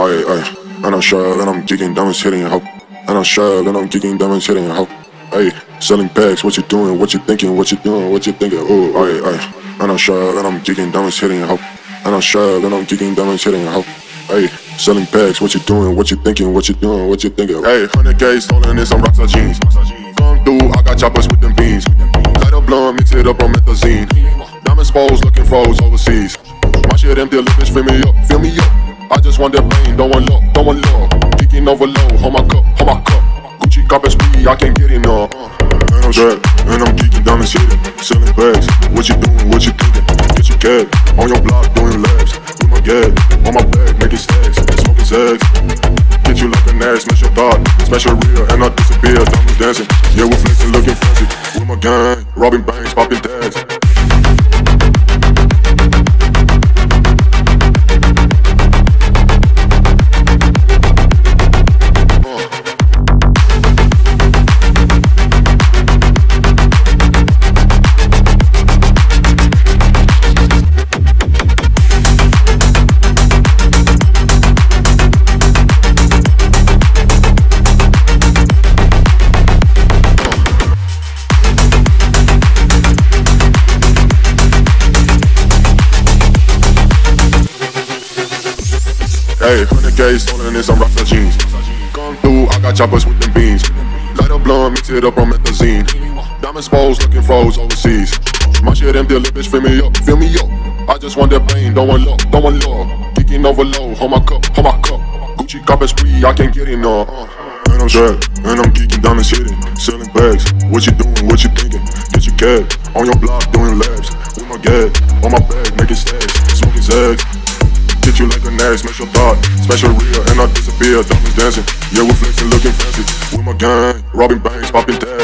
And I'm sure and I'm geeking, diamonds hitting your hoe. And I'm sure and I'm geeking, diamonds hitting your hoe. Ayy, selling packs, what you doing, what you thinking, what you doing, what you thinking, ooh, ayy. And I'm sure and I'm geeking, diamonds hitting your hoe. And I'm sure and I'm geeking, diamonds hitting your hoe. Ayy, selling packs, what you doing, what you thinking, what you doing, what you thinking. Ayy, 100K stolen in some Rockstar jeans. Come through, I got choppers with them beans. Light up blunt, mix it up on methazine. Diamond spose, looking for hoes overseas. My shit empty, lipids, fill me up, fill me up. I just want that pain, don't want love, don't want love. Kicking over low, hold my cup, hold my cup. Gucci cop and spree, I can't get enough. And I'm strapped, and I'm geeking, diamonds hitting. Selling bags, what you doing, what you thinking? Get your cab, on your block, doing laps. With my gas, on my back, making stacks. Smoking zags, hit you like a ass, smash your thought. Smash your rear, and I disappear, diamonds dancing. Yeah, we're flexing, looking fancy. With my gang, robbing banks, popping tags. Hey, 100K stolen in some Rockstar jeans. Come through, I got choppers with them beans. Light up blunt, mix it up on methazine. Diamond spose, looking for hoes overseas. My shit empty, bitch, fill me up, fill me up. I just want that pain, don't want love, don't want love. Kicking over low, hold my cup, hold my cup. Gucci cop and spree, I can't get enough. And I'm strapped, and I'm geeking, diamonds hitting. Selling bags, what you doing, what you thinking? Get your cab, on your block, doing laps. With my gas, on my back, making stacks. Smoking zags. Hit you like a ass, smash your thought. Smash your rear, and I disappear, diamonds dancing. Yeah, we're flexing, looking fancy. With my gang, robbing banks, popping tags.